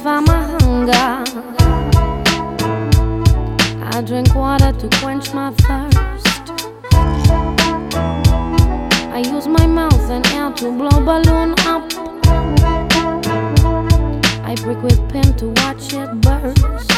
satisfy my hunger. I drink water to quench my thirst. I use my mouth and air to blow balloon up. I prick with pen to watch it burst.